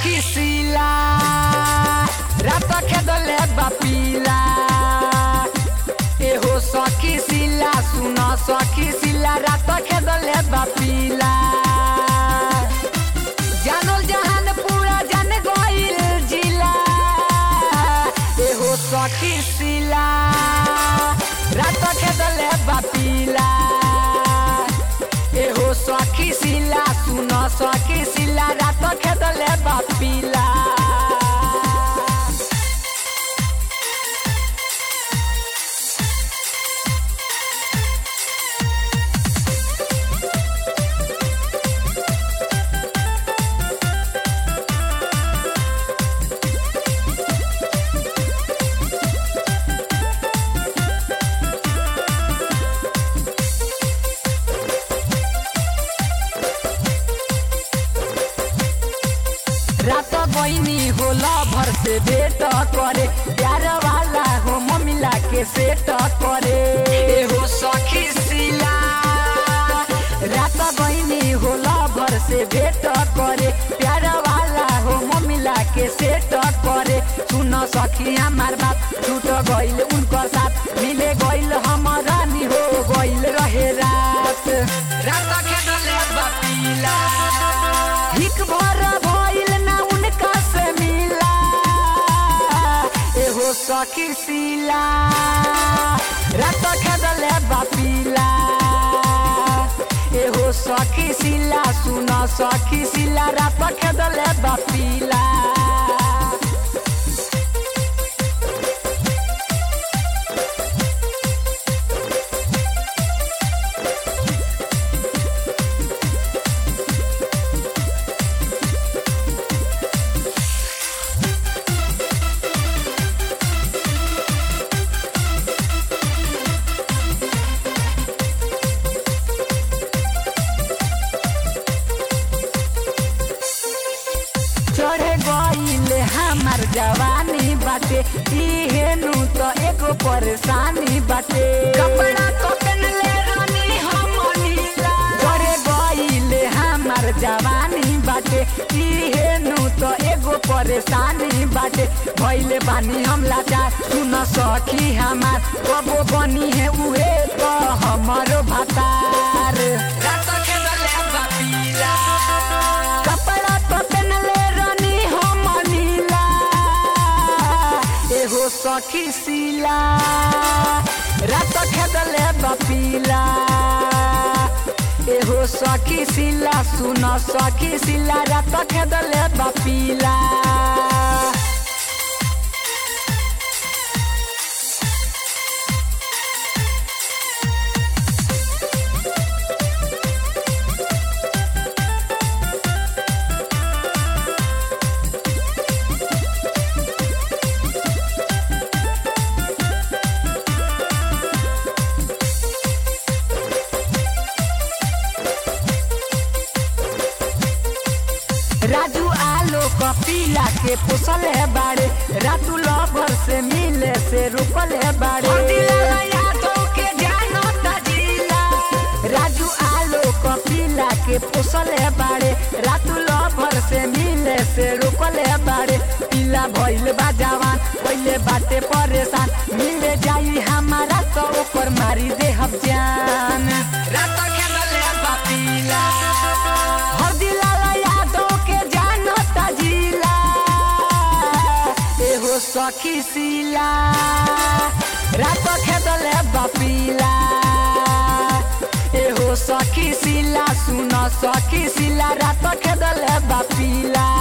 सखी सिला रात खेदले बापीला एहो सखी सिला सुन सखी सिला रात खेदले बापीला जानल जहान पूरा जान गइल जिला एहो सखी सिला रात खेदले बापीला एहो सखी सिला सुन सखी सिला रात खेदले बापीला रात बहनी होला भर से भेट करे प्यार वाला हो ममिला के सेट करे एहो सखी सिला रात बहनी होला भर से भेट करे प्यार वाला हो ममिला के सेट करे सुन सखी हमार बात छूट गइल उनकर साथ मिले गइल हमारा नी हो गइल रहे रात रात खेदले बापीला हिक भर भइल ना उनका से मिला एहो सखी सिला रात खेदले बापीला एहो सखी सिला सुन सखी सिला रात खेदले बापीला चढ़े गइले हमार जवानी बाटे इहेनु तो एगो परेशानी बाटे कपड़ा तो पहनले रानी हम नीला चढ़े गइले हमार जवानी बाटे इहेनु तो एगो परेशानी बाटे भइले बानी हम लाचार सुन सखी हमार कबो बनी है उहे तो हमारो भातार रात खेदले बापीला कपड़ा तो पहनले एहो सखी सिला रात खेदले बापीला एहो सखी सिला सुन सखी सिला रात खेदले बापीला राजू आलो कपिला के पोसल है बाड़े रातू लभर से मिले से रुकल है बाड़े के जानो जिला राजू आलो कपिला के पोसल है बाड़े रातू लभर से मिले से रुकल है बाड़े पीला भइल बा जवान पहले बाटे परेशान मिले जाई हमारा तो ऊपर मारी दे हम जान रात खेदले बापीला हर दिला एहो सखी सिला रात खेदले बापीला एहो सखी सिला सुन सखी सिला रात खेदले बापीला।